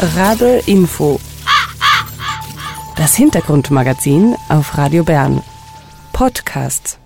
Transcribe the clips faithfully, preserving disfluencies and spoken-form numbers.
Rabe Info. Das Hintergrundmagazin auf Radio Bern. Podcast.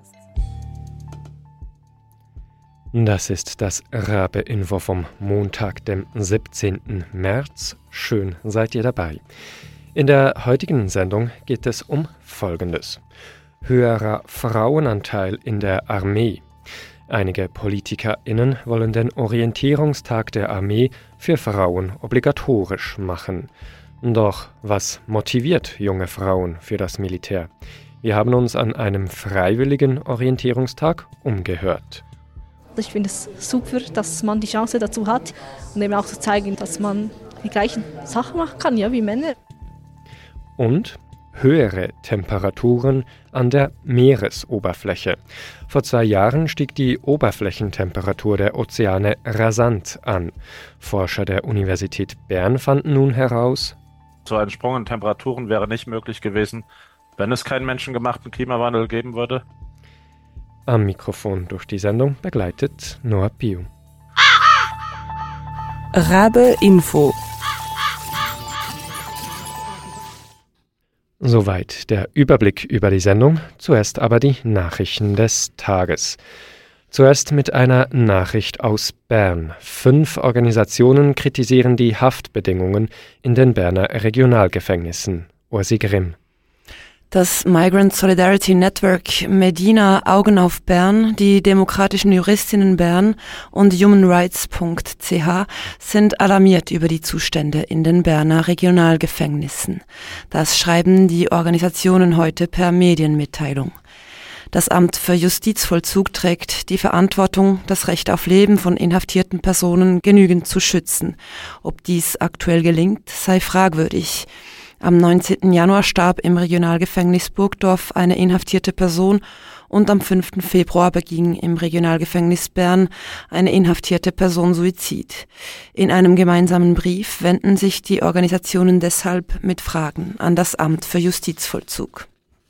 Das ist das Rabe Info vom Montag, dem siebzehnten März. Schön seid ihr dabei. In der heutigen Sendung geht es um Folgendes: höherer Frauenanteil in der Armee. Einige PolitikerInnen wollen den Orientierungstag der Armee für Frauen obligatorisch machen. Doch was motiviert junge Frauen für das Militär? Wir haben uns an einem freiwilligen Orientierungstag umgehört. Ich finde es super, dass man die Chance dazu hat und eben auch zu zeigen, dass man die gleichen Sachen machen kann, ja, wie Männer. Und höhere Temperaturen an der Meeresoberfläche. Vor zwei Jahren stieg die Oberflächentemperatur der Ozeane rasant an. Forscher der Universität Bern fanden nun heraus: So ein Sprung in Temperaturen wäre nicht möglich gewesen, wenn es keinen menschengemachten Klimawandel geben würde. Am Mikrofon durch die Sendung begleitet Noah Piu. Rabe Info. Soweit der Überblick über die Sendung. Zuerst aber die Nachrichten des Tages. Zuerst mit einer Nachricht aus Bern. Fünf Organisationen kritisieren die Haftbedingungen in den Berner Regionalgefängnissen. Ursi Grimm. Das Migrant Solidarity Network Medina Augen auf Bern, die Demokratischen Juristinnen Bern und humanrights punkt c h sind alarmiert über die Zustände in den Berner Regionalgefängnissen. Das schreiben die Organisationen heute per Medienmitteilung. Das Amt für Justizvollzug trägt die Verantwortung, das Recht auf Leben von inhaftierten Personen genügend zu schützen. Ob dies aktuell gelingt, sei fragwürdig. Am neunzehnten Januar starb im Regionalgefängnis Burgdorf eine inhaftierte Person und am fünften Februar beging im Regionalgefängnis Bern eine inhaftierte Person Suizid. In einem gemeinsamen Brief wenden sich die Organisationen deshalb mit Fragen an das Amt für Justizvollzug.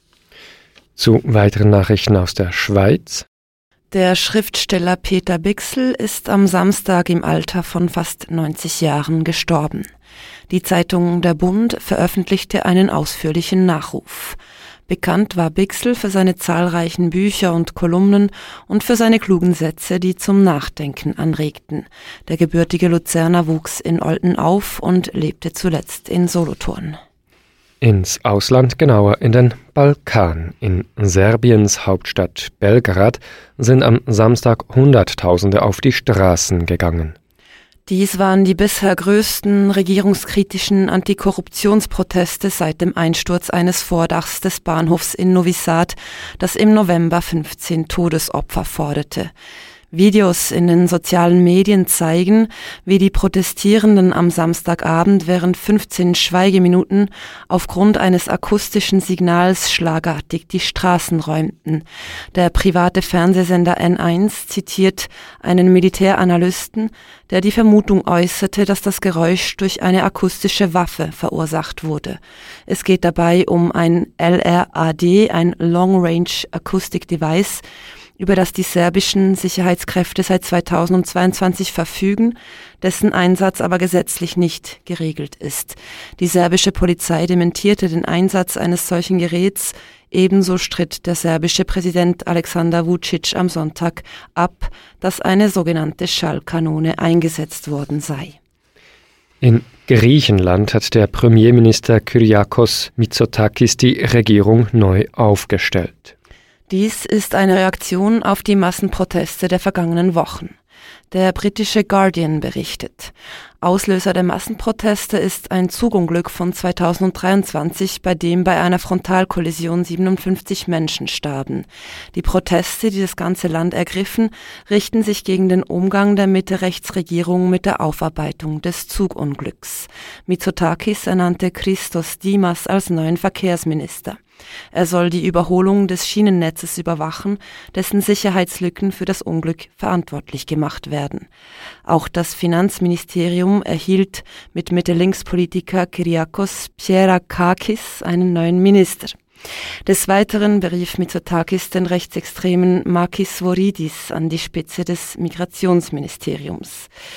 Zu weiteren Nachrichten aus der Schweiz. Der Schriftsteller Peter Bichsel ist am Samstag im Alter von fast neunzig Jahren gestorben. Die Zeitung Der Bund veröffentlichte einen ausführlichen Nachruf. Bekannt war Bichsel für seine zahlreichen Bücher und Kolumnen und für seine klugen Sätze, die zum Nachdenken anregten. Der gebürtige Luzerner wuchs in Olten auf und lebte zuletzt in Solothurn. Ins Ausland, genauer in den Balkan. In Serbiens Hauptstadt Belgrad sind am Samstag Hunderttausende auf die Straßen gegangen. Dies waren die bisher größten regierungskritischen Antikorruptionsproteste seit dem Einsturz eines Vordachs des Bahnhofs in Novi Sad, das im November fünfzehn Todesopfer forderte. Videos in den sozialen Medien zeigen, wie die Protestierenden am Samstagabend während fünfzehn Schweigeminuten aufgrund eines akustischen Signals schlagartig die Straßen räumten. Der private Fernsehsender N eins zitiert einen Militäranalysten, der die Vermutung äußerte, dass das Geräusch durch eine akustische Waffe verursacht wurde. Es geht dabei um ein L R A D, ein Long Range Acoustic Device, über das die serbischen Sicherheitskräfte seit zweitausendzweiundzwanzig verfügen, dessen Einsatz aber gesetzlich nicht geregelt ist. Die serbische Polizei dementierte den Einsatz eines solchen Geräts, ebenso stritt der serbische Präsident Aleksandar Vučić am Sonntag ab, dass eine sogenannte Schallkanone eingesetzt worden sei. In Griechenland hat der Premierminister Kyriakos Mitsotakis die Regierung neu aufgestellt. Dies ist eine Reaktion auf die Massenproteste der vergangenen Wochen. Der britische Guardian berichtet: Auslöser der Massenproteste ist ein Zugunglück von zweitausenddreiundzwanzig, bei dem bei einer Frontalkollision siebenundfünfzig Menschen starben. Die Proteste, die das ganze Land ergriffen, richten sich gegen den Umgang der Mitte-Rechts-Regierung mit der Aufarbeitung des Zugunglücks. Mitsotakis ernannte Christos Dimas als neuen Verkehrsminister. Er soll die Überholung des Schienennetzes überwachen, dessen Sicherheitslücken für das Unglück verantwortlich gemacht werden. Auch das Finanzministerium erhielt mit Mitte-Links-Politiker Kyriakos Pierrakakis einen neuen Minister. Des Weiteren berief Mitsotakis den rechtsextremen Makis Voridis an die Spitze des Migrationsministeriums.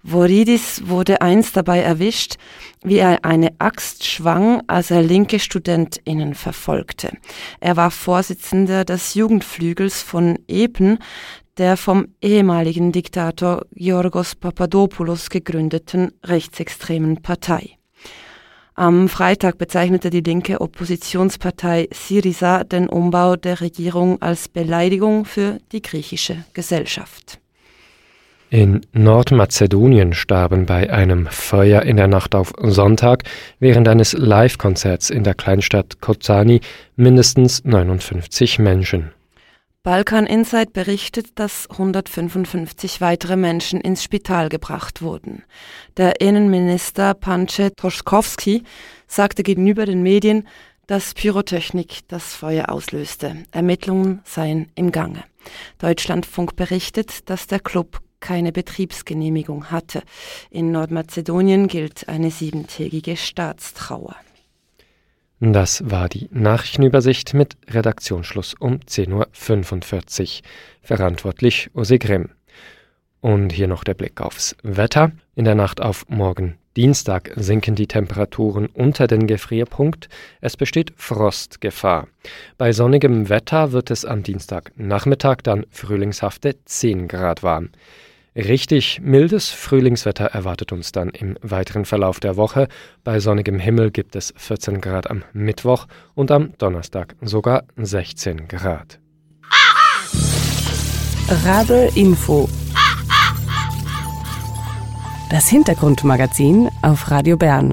Voridis wurde einst dabei erwischt, wie er eine Axt schwang, als er linke StudentInnen verfolgte. Er war Vorsitzender des Jugendflügels von Epen, der vom ehemaligen Diktator Giorgos Papadopoulos gegründeten rechtsextremen Partei. Am Freitag bezeichnete die linke Oppositionspartei Syriza den Umbau der Regierung als Beleidigung für die griechische Gesellschaft. In Nordmazedonien starben bei einem Feuer in der Nacht auf Sonntag während eines Live-Konzerts in der Kleinstadt Kozani mindestens neunundfünfzig Menschen. Balkan Insight berichtet, dass hundertfünfundfünfzig weitere Menschen ins Spital gebracht wurden. Der Innenminister Panče Toškovský sagte gegenüber den Medien, dass Pyrotechnik das Feuer auslöste. Ermittlungen seien im Gange. Deutschlandfunk berichtet, dass der Club keine Betriebsgenehmigung hatte. In Nordmazedonien gilt eine siebentägige Staatstrauer. Das war die Nachrichtenübersicht mit Redaktionsschluss um zehn Uhr fünfundvierzig. Verantwortlich Ose Grimm. Und hier noch der Blick aufs Wetter. In der Nacht auf morgen Dienstag sinken die Temperaturen unter den Gefrierpunkt. Es besteht Frostgefahr. Bei sonnigem Wetter wird es am Dienstagnachmittag dann frühlingshafte zehn Grad warm. Richtig mildes Frühlingswetter erwartet uns dann im weiteren Verlauf der Woche. Bei sonnigem Himmel gibt es vierzehn Grad am Mittwoch und am Donnerstag sogar sechzehn Grad. Rabe Info. Das Hintergrundmagazin auf Radio Bern.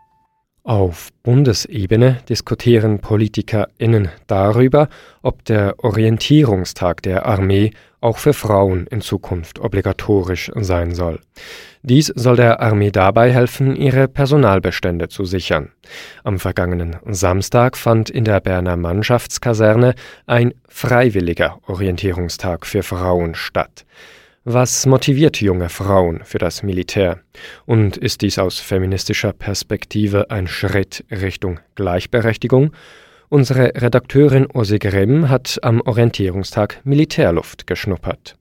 Auf Bundesebene diskutieren PolitikerInnen darüber, ob der Orientierungstag der Armee auch für Frauen in Zukunft obligatorisch sein soll. Dies soll der Armee dabei helfen, ihre Personalbestände zu sichern. Am vergangenen Samstag fand in der Berner Mannschaftskaserne ein freiwilliger Orientierungstag für Frauen statt. Was motiviert junge Frauen für das Militär? Und ist dies aus feministischer Perspektive ein Schritt Richtung Gleichberechtigung? Unsere Redakteurin Ose Grimm hat am Orientierungstag Militärluft geschnuppert.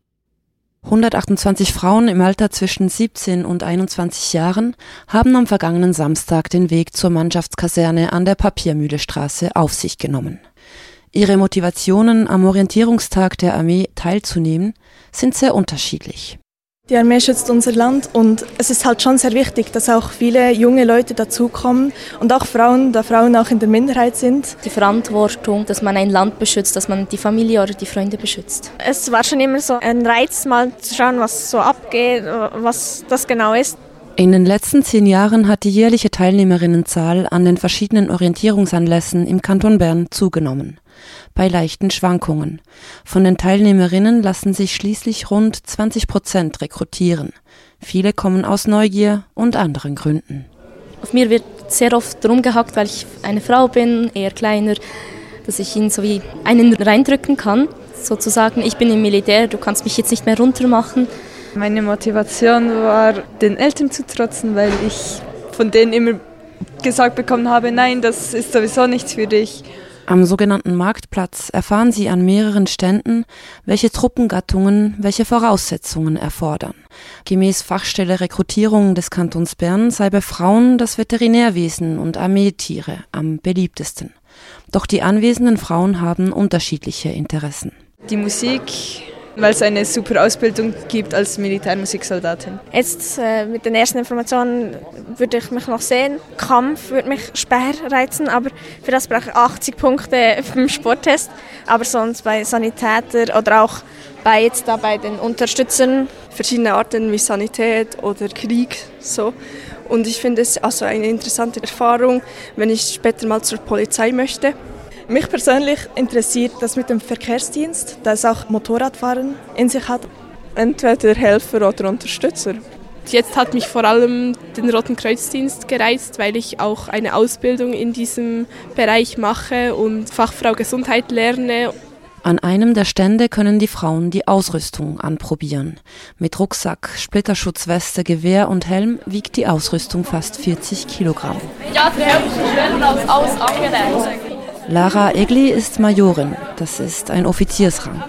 hundertachtundzwanzig Frauen im Alter zwischen siebzehn und einundzwanzig Jahren haben am vergangenen Samstag den Weg zur Mannschaftskaserne an der Papiermühlestraße auf sich genommen. Ihre Motivationen, am Orientierungstag der Armee teilzunehmen, sind sehr unterschiedlich. Die Armee schützt unser Land und es ist halt schon sehr wichtig, dass auch viele junge Leute dazukommen und auch Frauen, da Frauen auch in der Minderheit sind. Die Verantwortung, dass man ein Land beschützt, dass man die Familie oder die Freunde beschützt. Es war schon immer so ein Reiz, mal zu schauen, was so abgeht, was das genau ist. In den letzten zehn Jahren hat die jährliche Teilnehmerinnenzahl an den verschiedenen Orientierungsanlässen im Kanton Bern zugenommen. Bei leichten Schwankungen. Von den Teilnehmerinnen lassen sich schließlich rund zwanzig Prozent rekrutieren. Viele kommen aus Neugier und anderen Gründen. Auf mir wird sehr oft rumgehackt, weil ich eine Frau bin, eher kleiner, dass ich ihnen so wie einen reindrücken kann. Sozusagen, ich bin im Militär, du kannst mich jetzt nicht mehr runtermachen. Meine Motivation war, den Eltern zu trotzen, weil ich von denen immer gesagt bekommen habe, nein, das ist sowieso nichts für dich. Am sogenannten Marktplatz erfahren Sie an mehreren Ständen, welche Truppengattungen welche Voraussetzungen erfordern. Gemäß Fachstelle Rekrutierung des Kantons Bern sei bei Frauen das Veterinärwesen und Armeetiere am beliebtesten. Doch die anwesenden Frauen haben unterschiedliche Interessen. Die Musik, weil es eine super Ausbildung gibt als Militärmusiksoldatin. Jetzt äh, mit den ersten Informationen würde ich mich noch sehen. Kampf würde mich schwer reizen, aber für das brauche ich achtzig Punkte im Sporttest. Aber sonst bei Sanitäter oder auch bei jetzt da bei den Unterstützern. Verschiedene Arten wie Sanität oder Krieg. So. Und ich finde es also eine interessante Erfahrung, wenn ich später mal zur Polizei möchte. Mich persönlich interessiert das mit dem Verkehrsdienst, das auch Motorradfahren in sich hat. Entweder Helfer oder Unterstützer. Jetzt hat mich vor allem den Roten Kreuzdienst gereizt, weil ich auch eine Ausbildung in diesem Bereich mache und Fachfrau Gesundheit lerne. An einem der Stände können die Frauen die Ausrüstung anprobieren. Mit Rucksack, Splitterschutzweste, Gewehr und Helm wiegt die Ausrüstung fast vierzig Kilogramm. Ja, die Hälfte ist schwerer als alles angelegt. Lara Egli ist Majorin, das ist ein Offiziersrang.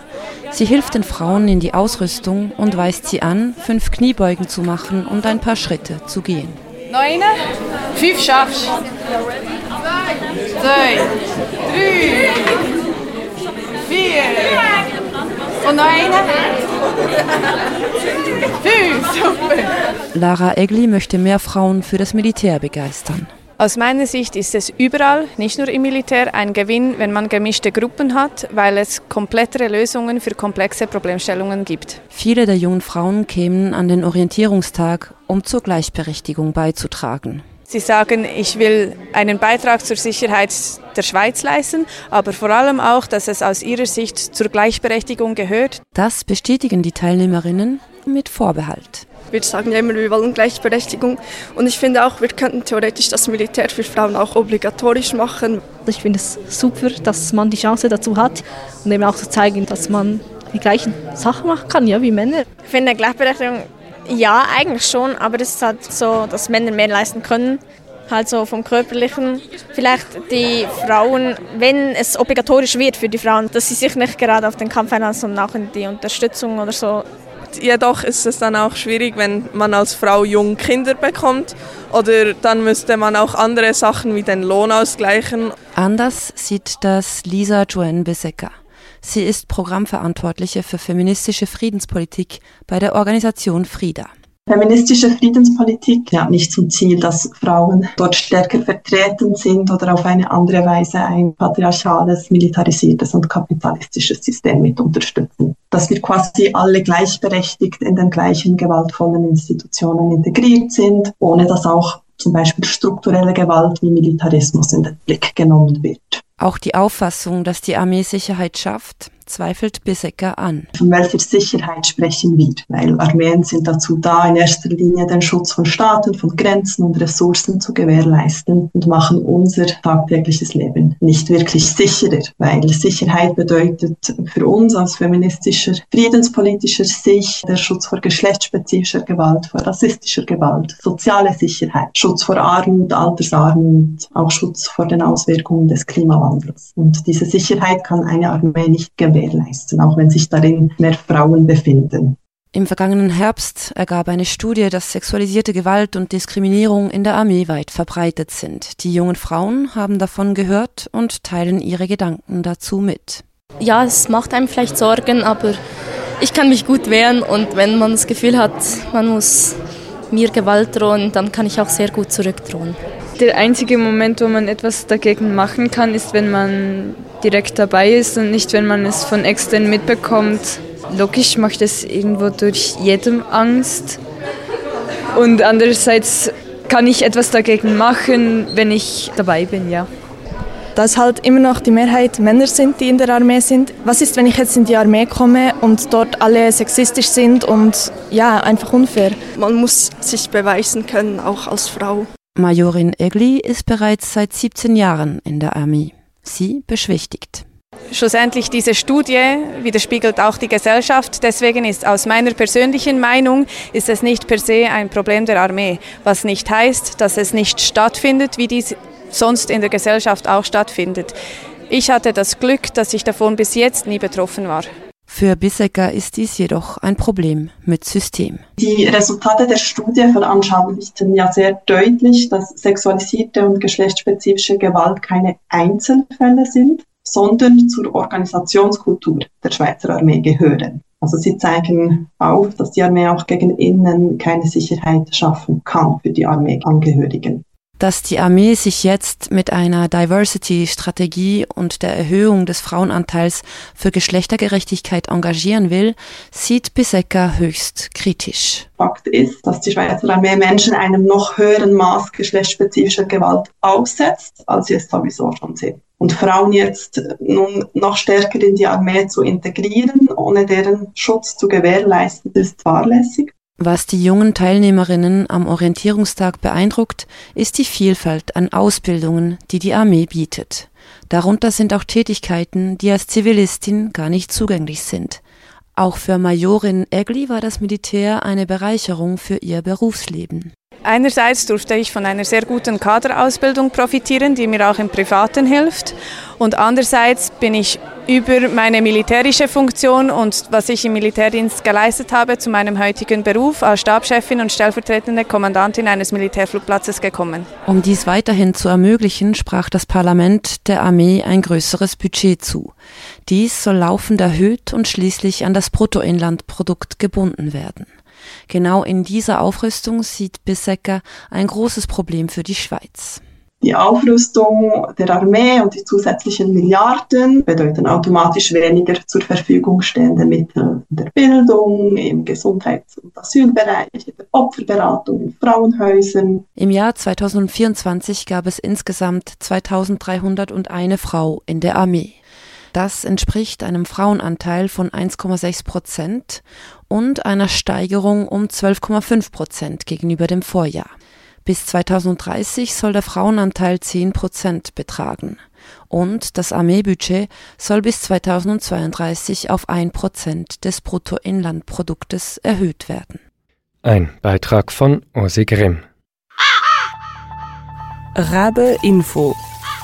Sie hilft den Frauen in die Ausrüstung und weist sie an, fünf Kniebeugen zu machen und ein paar Schritte zu gehen. Noch eine? Fünf schaffst du. Zwei, drei, vier. Und noch eine? Fünf, super. Lara Egli möchte mehr Frauen für das Militär begeistern. Aus meiner Sicht ist es überall, nicht nur im Militär, ein Gewinn, wenn man gemischte Gruppen hat, weil es komplettere Lösungen für komplexe Problemstellungen gibt. Viele der jungen Frauen kämen an den Orientierungstag, um zur Gleichberechtigung beizutragen. Sie sagen, ich will einen Beitrag zur Sicherheit der Schweiz leisten, aber vor allem auch, dass es aus ihrer Sicht zur Gleichberechtigung gehört. Das bestätigen die Teilnehmerinnen mit Vorbehalt. Wir sagen ja immer, wir wollen Gleichberechtigung und ich finde auch, wir könnten theoretisch das Militär für Frauen auch obligatorisch machen. Ich finde es super, dass man die Chance dazu hat und eben auch zu zeigen, dass man die gleichen Sachen machen kann, ja, wie Männer. Ich finde Gleichberechtigung, ja, eigentlich schon, aber es ist halt so, dass Männer mehr leisten können. Halt so vom Körperlichen. Vielleicht die Frauen, wenn es obligatorisch wird für die Frauen, dass sie sich nicht gerade auf den Kampf einlassen, sondern auch in die Unterstützung oder so. Jedoch ist es dann auch schwierig, wenn man als Frau jung Kinder bekommt oder dann müsste man auch andere Sachen wie den Lohn ausgleichen. Anders sieht das Lisa Joanne Besecker. Sie ist Programmverantwortliche für feministische Friedenspolitik bei der Organisation Frida. Feministische Friedenspolitik hat nicht zum Ziel, dass Frauen dort stärker vertreten sind oder auf eine andere Weise ein patriarchales, militarisiertes und kapitalistisches System mit unterstützen. Dass wir quasi alle gleichberechtigt in den gleichen gewaltvollen Institutionen integriert sind, ohne dass auch zum Beispiel strukturelle Gewalt wie Militarismus in den Blick genommen wird. Auch die Auffassung, dass die Armee Sicherheit schafft, zweifelt Besecker an. Von welcher Sicherheit sprechen wir? Weil Armeen sind dazu da, in erster Linie den Schutz von Staaten, von Grenzen und Ressourcen zu gewährleisten und machen unser tagtägliches Leben nicht wirklich sicherer. Weil Sicherheit bedeutet für uns aus feministischer, friedenspolitischer Sicht der Schutz vor geschlechtsspezifischer Gewalt, vor rassistischer Gewalt, soziale Sicherheit, Schutz vor Armut, Altersarmut, auch Schutz vor den Auswirkungen des Klimawandels. Und diese Sicherheit kann eine Armee nicht gewährleisten. Leisten, auch wenn sich darin mehr Frauen befinden. Im vergangenen Herbst ergab eine Studie, dass sexualisierte Gewalt und Diskriminierung in der Armee weit verbreitet sind. Die jungen Frauen haben davon gehört und teilen ihre Gedanken dazu mit. Ja, es macht einem vielleicht Sorgen, aber ich kann mich gut wehren und wenn man das Gefühl hat, man muss mir Gewalt drohen, dann kann ich auch sehr gut zurückdrohen. Der einzige Moment, wo man etwas dagegen machen kann, ist, wenn man direkt dabei ist und nicht, wenn man es von extern mitbekommt. Logisch macht es irgendwo durch jedem Angst. Und andererseits kann ich etwas dagegen machen, wenn ich dabei bin, ja. Dass halt immer noch die Mehrheit Männer sind, die in der Armee sind. Was ist, wenn ich jetzt in die Armee komme und dort alle sexistisch sind und ja, einfach unfair? Man muss sich beweisen können, auch als Frau. Majorin Egli ist bereits seit siebzehn Jahren in der Armee. Sie beschwichtigt. Schlussendlich diese Studie widerspiegelt auch die Gesellschaft. Deswegen ist aus meiner persönlichen Meinung, ist es nicht per se ein Problem der Armee. Was nicht heißt, dass es nicht stattfindet, wie dies sonst in der Gesellschaft auch stattfindet. Ich hatte das Glück, dass ich davon bis jetzt nie betroffen war. Für Besecker ist dies jedoch ein Problem mit System. Die Resultate der Studie veranschaulichten ja sehr deutlich, dass sexualisierte und geschlechtsspezifische Gewalt keine Einzelfälle sind, sondern zur Organisationskultur der Schweizer Armee gehören. Also sie zeigen auf, dass die Armee auch gegen innen keine Sicherheit schaffen kann für die Armeeangehörigen. Dass die Armee sich jetzt mit einer Diversity-Strategie und der Erhöhung des Frauenanteils für Geschlechtergerechtigkeit engagieren will, sieht Besecker höchst kritisch. Fakt ist, dass die Schweizer Armee Menschen einem noch höheren Maß geschlechtsspezifischer Gewalt aussetzt, als sie es sowieso schon sind. Und Frauen jetzt nun noch stärker in die Armee zu integrieren, ohne deren Schutz zu gewährleisten, ist fahrlässig. Was die jungen Teilnehmerinnen am Orientierungstag beeindruckt, ist die Vielfalt an Ausbildungen, die die Armee bietet. Darunter sind auch Tätigkeiten, die als Zivilistin gar nicht zugänglich sind. Auch für Majorin Egli war das Militär eine Bereicherung für ihr Berufsleben. Einerseits durfte ich von einer sehr guten Kaderausbildung profitieren, die mir auch im Privaten hilft. Und andererseits bin ich über meine militärische Funktion und was ich im Militärdienst geleistet habe, zu meinem heutigen Beruf als Stabschefin und stellvertretende Kommandantin eines Militärflugplatzes gekommen. Um dies weiterhin zu ermöglichen, sprach das Parlament der Armee ein größeres Budget zu. Dies soll laufend erhöht und schließlich an das Bruttoinlandprodukt gebunden werden. Genau in dieser Aufrüstung sieht Bissecker ein großes Problem für die Schweiz. Die Aufrüstung der Armee und die zusätzlichen Milliarden bedeuten automatisch weniger zur Verfügung stehende Mittel in der Bildung, im Gesundheits- und Asylbereich, in der Opferberatung, in Frauenhäusern. Im Jahr zweitausendvierundzwanzig gab es insgesamt zweitausenddreihunderteins Frau in der Armee. Das entspricht einem Frauenanteil von eins Komma sechs Prozent und einer Steigerung um zwölf Komma fünf Prozent gegenüber dem Vorjahr. Bis zweitausenddreißig soll der Frauenanteil zehn Prozent betragen und das Armeebudget soll bis zweitausendzweiunddreißig auf ein Prozent des Bruttoinlandproduktes erhöht werden. Ein Beitrag von Ursi Grimm. Rabe Info.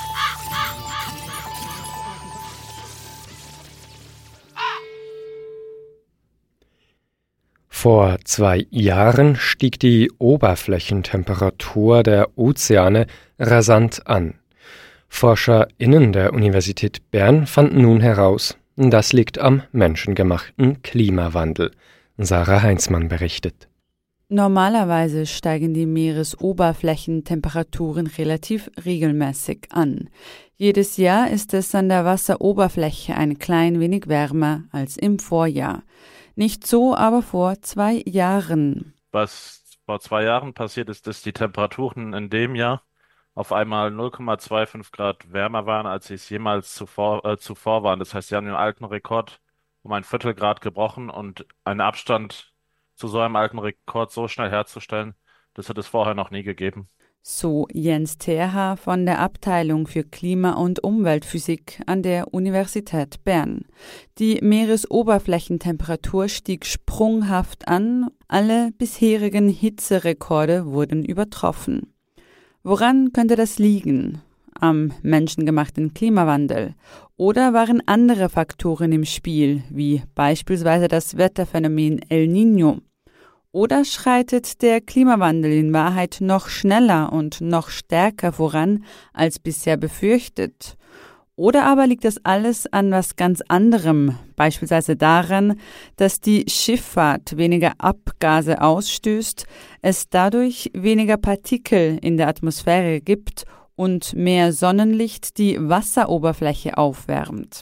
Vor zwei Jahren stieg die Oberflächentemperatur der Ozeane rasant an. ForscherInnen der Universität Bern fanden nun heraus, das liegt am menschengemachten Klimawandel. Sarah Heinzmann berichtet. Normalerweise steigen die Meeresoberflächentemperaturen relativ regelmäßig an. Jedes Jahr ist es an der Wasseroberfläche ein klein wenig wärmer als im Vorjahr. Nicht so aber vor zwei Jahren. Was vor zwei Jahren passiert ist, dass die Temperaturen in dem Jahr auf einmal null Komma fünfundzwanzig Grad wärmer waren, als sie es jemals zuvor, äh, zuvor waren. Das heißt, sie haben den alten Rekord um ein Viertelgrad gebrochen und einen Abstand zu so einem alten Rekord so schnell herzustellen, das hat es vorher noch nie gegeben. So Jens Terha von der Abteilung für Klima- und Umweltphysik an der Universität Bern. Die Meeresoberflächentemperatur stieg sprunghaft an, alle bisherigen Hitzerekorde wurden übertroffen. Woran könnte das liegen? Am menschengemachten Klimawandel? Oder waren andere Faktoren im Spiel, wie beispielsweise das Wetterphänomen El Niño? Oder schreitet der Klimawandel in Wahrheit noch schneller und noch stärker voran als bisher befürchtet? Oder aber liegt das alles an was ganz anderem, beispielsweise daran, dass die Schifffahrt weniger Abgase ausstößt, es dadurch weniger Partikel in der Atmosphäre gibt und mehr Sonnenlicht die Wasseroberfläche aufwärmt?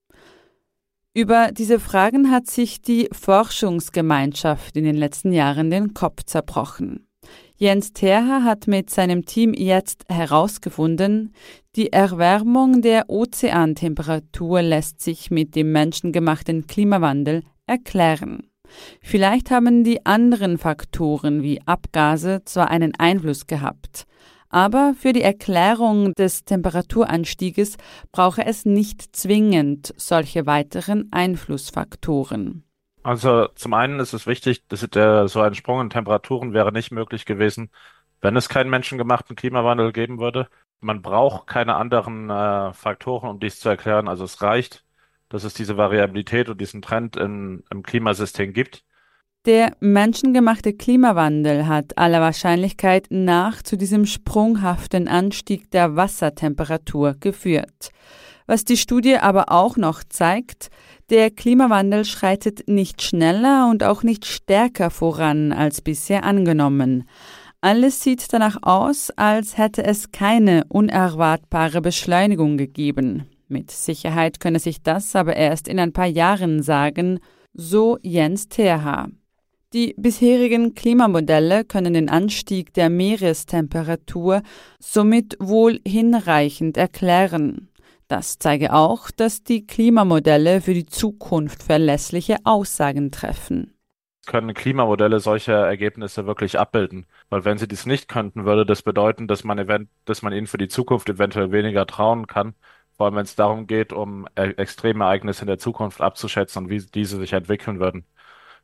Über diese Fragen hat sich die Forschungsgemeinschaft in den letzten Jahren den Kopf zerbrochen. Jens Terha hat mit seinem Team jetzt herausgefunden, die Erwärmung der Ozeantemperatur lässt sich mit dem menschengemachten Klimawandel erklären. Vielleicht haben die anderen Faktoren wie Abgase zwar einen Einfluss gehabt, aber für die Erklärung des Temperaturanstieges brauche es nicht zwingend solche weiteren Einflussfaktoren. Also zum einen ist es wichtig, dass der, so ein Sprung in Temperaturen wäre nicht möglich gewesen, wenn es keinen menschengemachten Klimawandel geben würde. Man braucht keine anderen äh, Faktoren, um dies zu erklären. Also es reicht, dass es diese Variabilität und diesen Trend in, im Klimasystem gibt. Der menschengemachte Klimawandel hat aller Wahrscheinlichkeit nach zu diesem sprunghaften Anstieg der Wassertemperatur geführt. Was die Studie aber auch noch zeigt, der Klimawandel schreitet nicht schneller und auch nicht stärker voran als bisher angenommen. Alles sieht danach aus, als hätte es keine unerwartbare Beschleunigung gegeben. Mit Sicherheit könne sich das aber erst in ein paar Jahren sagen, so Jens Terha. Die bisherigen Klimamodelle können den Anstieg der Meerestemperatur somit wohl hinreichend erklären. Das zeige auch, dass die Klimamodelle für die Zukunft verlässliche Aussagen treffen. Können Klimamodelle solche Ergebnisse wirklich abbilden? Weil wenn sie dies nicht könnten, würde das bedeuten, dass man, event- dass man ihnen für die Zukunft eventuell weniger trauen kann. Vor allem, wenn es darum geht, um e- extreme Ereignisse in der Zukunft abzuschätzen und wie diese sich entwickeln würden.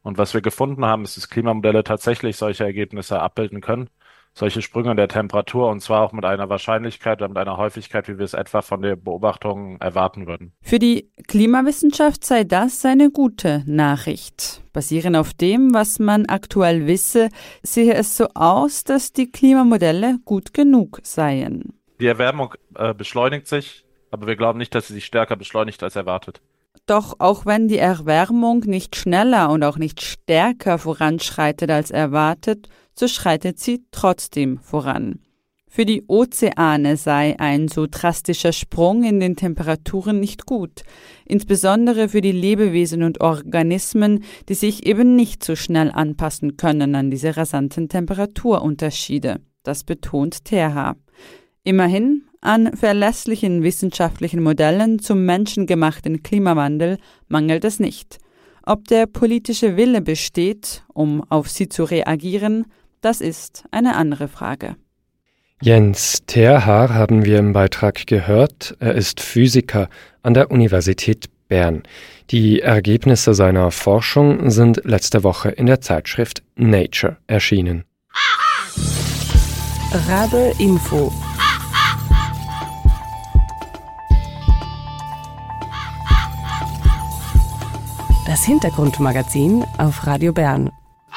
Und was wir gefunden haben, ist, dass Klimamodelle tatsächlich solche Ergebnisse abbilden können, solche Sprünge der Temperatur, und zwar auch mit einer Wahrscheinlichkeit oder mit einer Häufigkeit, wie wir es etwa von den Beobachtungen erwarten würden. Für die Klimawissenschaft sei das eine gute Nachricht. Basierend auf dem, was man aktuell wisse, sehe es so aus, dass die Klimamodelle gut genug seien. Die Erwärmung äh, beschleunigt sich, aber wir glauben nicht, dass sie sich stärker beschleunigt als erwartet. Doch auch wenn die Erwärmung nicht schneller und auch nicht stärker voranschreitet als erwartet, so schreitet sie trotzdem voran. Für die Ozeane sei ein so drastischer Sprung in den Temperaturen nicht gut, insbesondere für die Lebewesen und Organismen, die sich eben nicht so schnell anpassen können an diese rasanten Temperaturunterschiede. Das betont Terha. Immerhin, an verlässlichen wissenschaftlichen Modellen zum menschengemachten Klimawandel mangelt es nicht. Ob der politische Wille besteht, um auf sie zu reagieren, das ist eine andere Frage. Jens Terha haben wir im Beitrag gehört. Er ist Physiker an der Universität Bern. Die Ergebnisse seiner Forschung sind letzte Woche in der Zeitschrift Nature erschienen. Rabe Info. Das Hintergrundmagazin auf Radio Bern.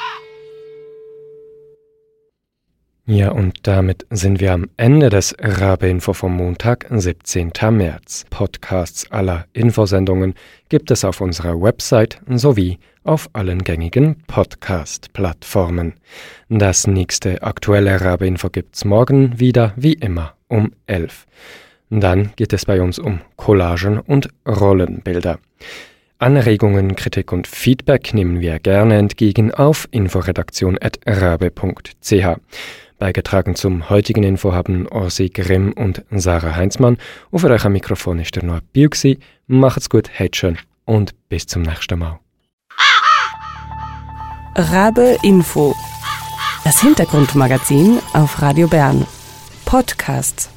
Ja, und damit sind wir am Ende des Rabe-Info vom Montag, siebzehnten März. Podcasts aller Infosendungen gibt es auf unserer Website sowie auf allen gängigen Podcast-Plattformen. Das nächste aktuelle Rabe-Info gibt's morgen wieder, wie immer, um elf. Dann geht es bei uns um Collagen und Rollenbilder. Anregungen, Kritik und Feedback nehmen wir gerne entgegen auf inforedaktion at rabe punkt c h. Beigetragen zum heutigen Info haben Orsi Grimm und Sarah Heinzmann. Und für euch am Mikrofon ist der Noah Biu gsi. Macht's gut, habt schön und bis zum nächsten Mal. Rabe Info. Das Hintergrundmagazin auf Radio Bern. Podcasts.